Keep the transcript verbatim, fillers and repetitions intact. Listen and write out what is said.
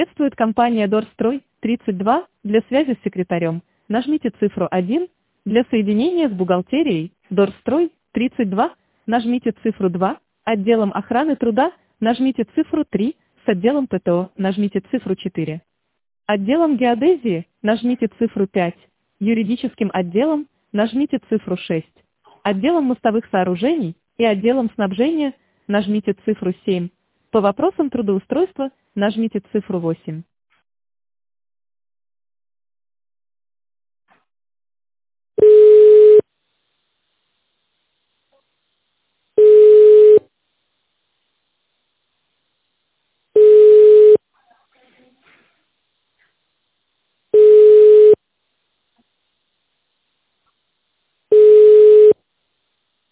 Приветствует компания Дорстрой тридцать два. Для связи с секретарем нажмите цифру один. Для соединения с бухгалтерией Дорстрой тридцать два нажмите цифру два. Отделом охраны труда нажмите цифру три. С отделом ПТО нажмите цифру четыре. Отделом геодезии нажмите цифру пять. Юридическим отделом нажмите цифру шесть. Отделом мостовых сооружений и отделом снабжения нажмите цифру семь. По вопросам трудоустройства нажмите цифру восемь.